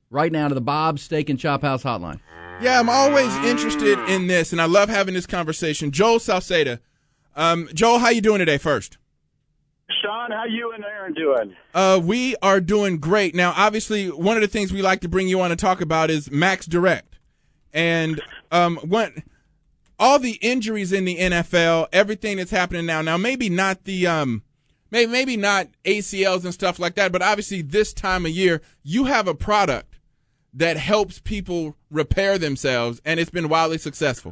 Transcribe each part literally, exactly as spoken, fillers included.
right now to the Bob's Steak and Chop House hotline. Yeah, I'm always interested in this, and I love having this conversation. Joel Salceda. Um, Joel, how you doing today first? Sean, how you and Aaron doing? Uh, we are doing great. Now, obviously, one of the things we like to bring you on and talk about is Max Direct. And um, when, all the injuries in the N F L, everything that's happening now. Now, maybe not the um, maybe maybe not A C Ls and stuff like that, but obviously this time of year, you have a product that helps people repair themselves, and it's been wildly successful.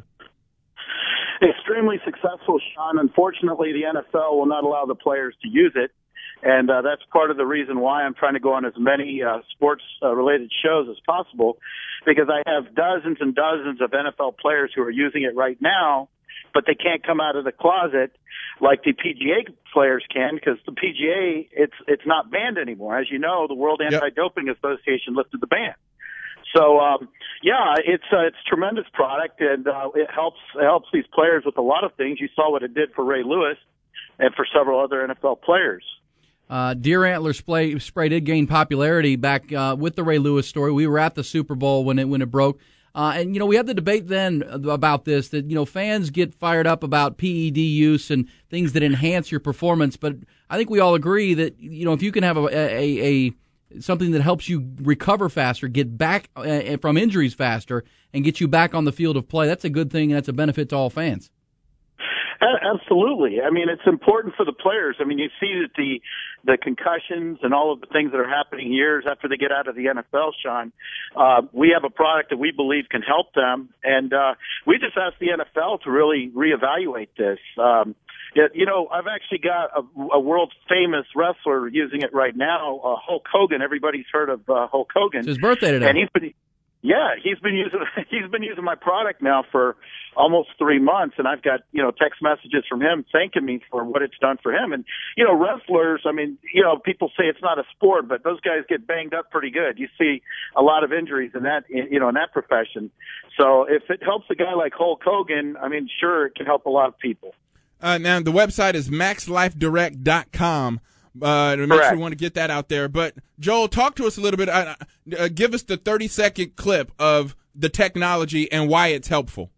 Extremely successful, Sean. Unfortunately, the N F L will not allow the players to use it, and uh, that's part of the reason why I'm trying to go on as many uh, sports-related uh, shows as possible, because I have dozens and dozens of N F L players who are using it right now, but they can't come out of the closet like the P G A players can, because the P G A, it's it's not banned anymore. As you know, the World Anti-Doping yep. Association lifted the ban. So, um, yeah, it's uh, it's a tremendous product, and uh, it helps it helps these players with a lot of things. You saw what it did for Ray Lewis and for several other N F L players. Uh, Deer Antler spray, spray did gain popularity back uh, with the Ray Lewis story. We were at the Super Bowl when it when it broke. Uh, and, you know, we had the debate then about this, that, you know, fans get fired up about P E D use and things that enhance your performance. But I think we all agree that, you know, if you can have a, a, a something that helps you recover faster, get back uh, from injuries faster, and get you back on the field of play, that's a good thing, and that's a benefit to all fans. Absolutely. I mean, it's important for the players. I mean, you see that the the concussions and all of the things that are happening years after they get out of the N F L, Sean, uh, we have a product that we believe can help them. And uh, we just asked the N F L to really reevaluate this. Um, you know, I've actually got a, a world-famous wrestler using it right now, uh, Hulk Hogan. Everybody's heard of uh, Hulk Hogan. It's his birthday today. And he's been, yeah, he's been using he's been using my product now for almost three months, and I've got, you know, text messages from him thanking me for what it's done for him. And, you know, wrestlers, I mean, you know, people say it's not a sport, but those guys get banged up pretty good. You see a lot of injuries in that, you know, in that profession. So if it helps a guy like Hulk Hogan, I mean, sure, it can help a lot of people. Uh, now, the website is max life direct dot com. Uh, to make sure we want to get that out there. But, Joel, talk to us a little bit. Uh, uh, give us the thirty-second clip of the technology and why it's helpful.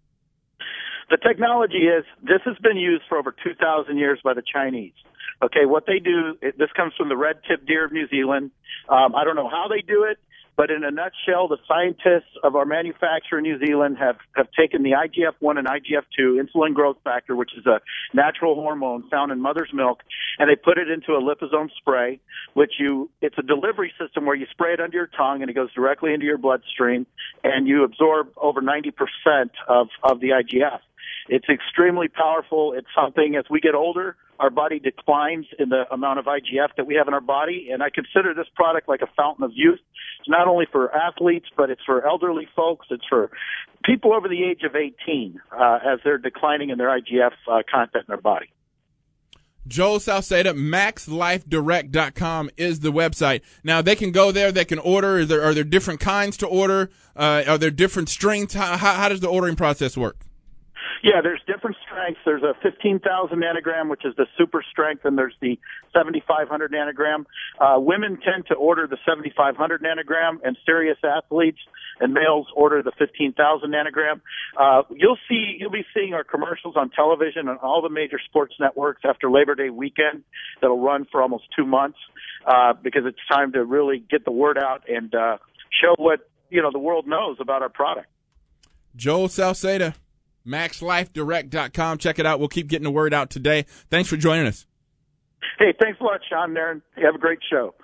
The technology is, this has been used for over two thousand years by the Chinese. Okay, what they do, it, this comes from the red-tipped deer of New Zealand. Um, I don't know how they do it, but in a nutshell, the scientists of our manufacturer in New Zealand have, have taken the I G F one and I G F two, insulin growth factor, which is a natural hormone found in mother's milk, and they put it into a liposome spray, which you, it's a delivery system where you spray it under your tongue and it goes directly into your bloodstream, and you absorb over ninety percent of, of the I G F. It's extremely powerful. It's something, as we get older, our body declines in the amount of I G F that we have in our body, and I consider this product like a fountain of youth. It's not only for athletes, but it's for elderly folks. It's for people over the age of eighteen uh, as they're declining in their I G F uh, content in their body. Joel Salceda, max life direct dot com is the website. Now, they can go there, they can order. Are there, are there different kinds to order? Uh, are there different strengths? How, how, how does the ordering process work? Yeah, there's different strengths. There's a fifteen thousand nanogram, which is the super strength, and there's the seventy-five hundred nanogram. Uh, women tend to order the seventy-five hundred nanogram, and serious athletes and males order the fifteen thousand nanogram. Uh, you'll see, you'll be seeing our commercials on television on all the major sports networks after Labor Day weekend. That'll run for almost two months uh, because it's time to really get the word out and uh, show what, you know, the world knows about our product. Joel Salceda, max life direct dot com. Check it out. We'll keep getting the word out today. Thanks for joining us. Hey, thanks a lot, Sean and Aaron. Have a great show.